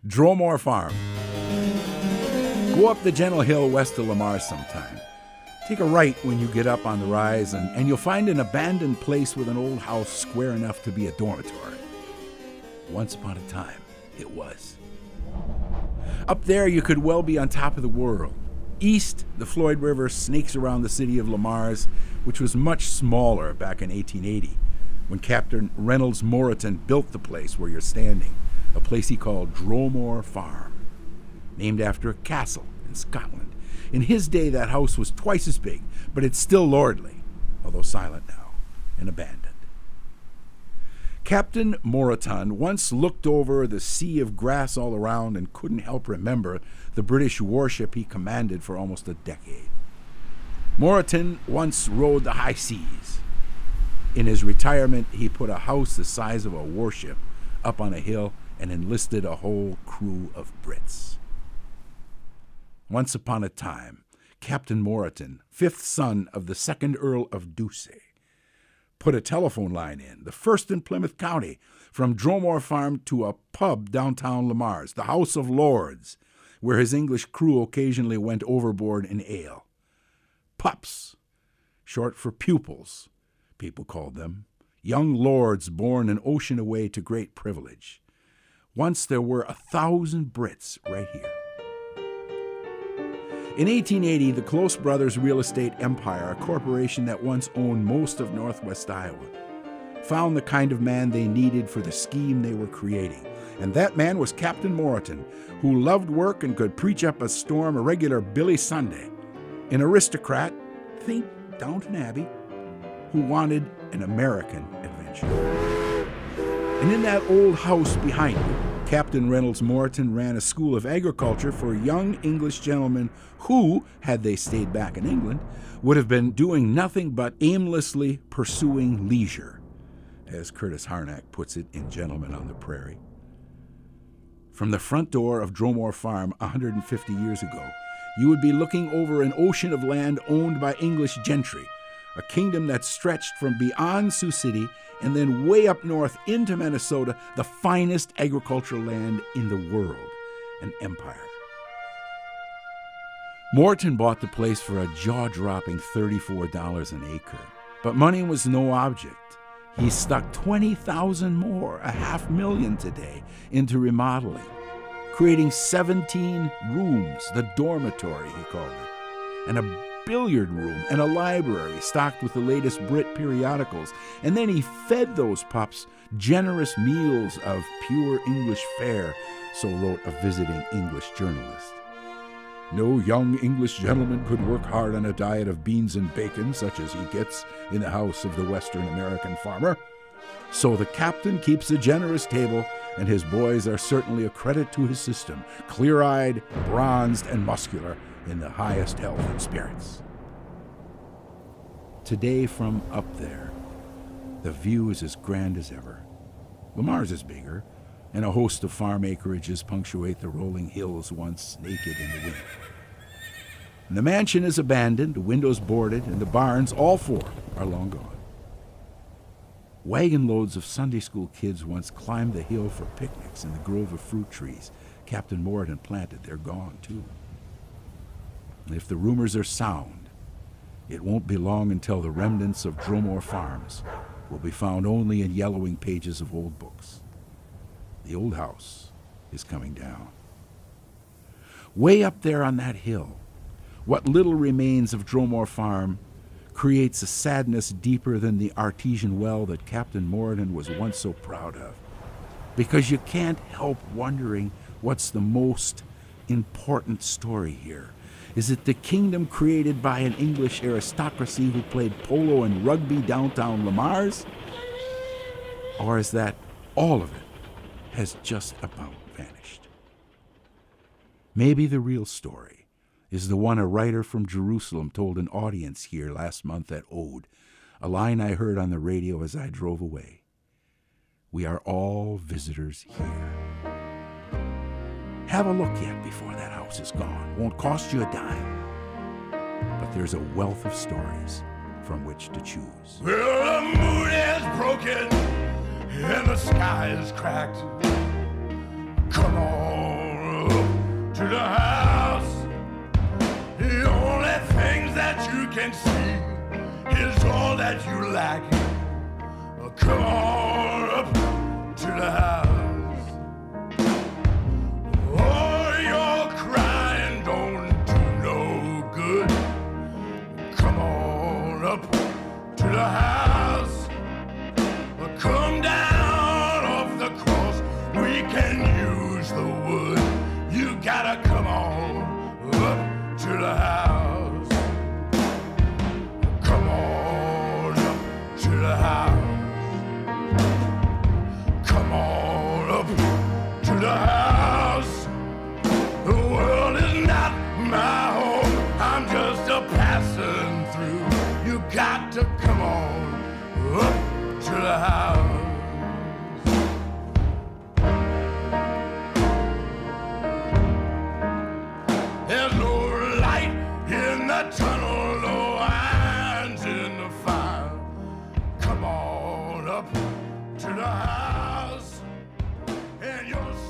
Dromore Farm. Go up the gentle hill west of Lamar sometime. Take a right when you get up on the rise, and you'll find an abandoned place with an old house square enough to be a dormitory. Once upon a time, it was. Up there, you could well be on top of the world. East, the Floyd River snakes around the city of Lamars, which was much smaller back in 1880, when Captain Reynolds Moreton built the place where you're standing, a place he called Dromore Farm, named after a castle in Scotland. In his day, that house was twice as big, but it's still lordly, although silent now and abandoned. Captain Moreton once looked over the sea of grass all around and couldn't help remember the British warship he commanded for almost a decade. Moreton once rode the high seas. In his retirement, he put a house the size of a warship up on a hill and enlisted a whole crew of Brits. Once upon a time, Captain Moreton, fifth son of the second Earl of Ducie, put a telephone line in, the first in Plymouth County, from Dromore Farm to a pub downtown Lamars, the House of Lords, where his English crew occasionally went overboard in ale. Pups, short for pupils, people called them, young lords born an ocean away to great privilege. Once there were 1,000 Brits right here. In 1880, the Close Brothers Real Estate Empire, a corporation that once owned most of northwest Iowa, found the kind of man they needed for the scheme they were creating. And that man was Captain Moreton, who loved work and could preach up a storm, a regular Billy Sunday. An aristocrat, think Downton Abbey, who wanted an American adventure. And in that old house behind you, Captain Reynolds Moreton ran a school of agriculture for young English gentlemen who, had they stayed back in England, would have been doing nothing but aimlessly pursuing leisure, as Curtis Harnack puts it in Gentlemen on the Prairie. From the front door of Dromore Farm 150 years ago, you would be looking over an ocean of land owned by English gentry, a kingdom that stretched from beyond Sioux City and then way up north into Minnesota, the finest agricultural land in the world, an empire. Moreton bought the place for a jaw-dropping $34 an acre, but money was no object. He stuck $20,000 more, $500,000 today, into remodeling, creating 17 rooms, the dormitory, he called it, and a billiard room and a library stocked with the latest Brit periodicals. And then he fed those pups generous meals of pure English fare, so wrote a visiting English journalist. No young English gentleman could work hard on a diet of beans and bacon such as he gets in the house of the Western American farmer. So the captain keeps a generous table, and his boys are certainly a credit to his system, clear-eyed, bronzed, and muscular, in the highest health and spirits. Today from up there, the view is as grand as ever. Lamar's is bigger, and a host of farm acreages punctuate the rolling hills once naked in the wind. And the mansion is abandoned, the windows boarded, and the barns, all four, are long gone. Wagon loads of Sunday school kids once climbed the hill for picnics in the grove of fruit trees Captain Moreton planted. They're gone, too. And if the rumors are sound, it won't be long until the remnants of Dromore Farms will be found only in yellowing pages of old books. The old house is coming down. Way up there on that hill, what little remains of Dromore Farm creates a sadness deeper than the artesian well that Captain Moreton was once so proud of. Because you can't help wondering what's the most important story here. Is it the kingdom created by an English aristocracy who played polo and rugby downtown Lamars? Or is that all of it has just about vanished? Maybe the real story is the one a writer from Jerusalem told an audience here last month at Ode, a line I heard on the radio as I drove away. We are all visitors here. Have a look yet before that house is gone. Won't cost you a dime. But there's a wealth of stories from which to choose. Well, the moon is broken and the sky is cracked. Come on. can see is all that you lack. Come on up to the house. Oh, your crying don't do no good. Come on up to the house. Come down off the cross. We can use the wood. You gotta come on up to the house. Come on up to the house. Come on up to the house. The world is not my home. I'm just a passing through. You got to come on up to the house. There's no light in the tunnel, no irons in the fire. Come on up to the house, and you'll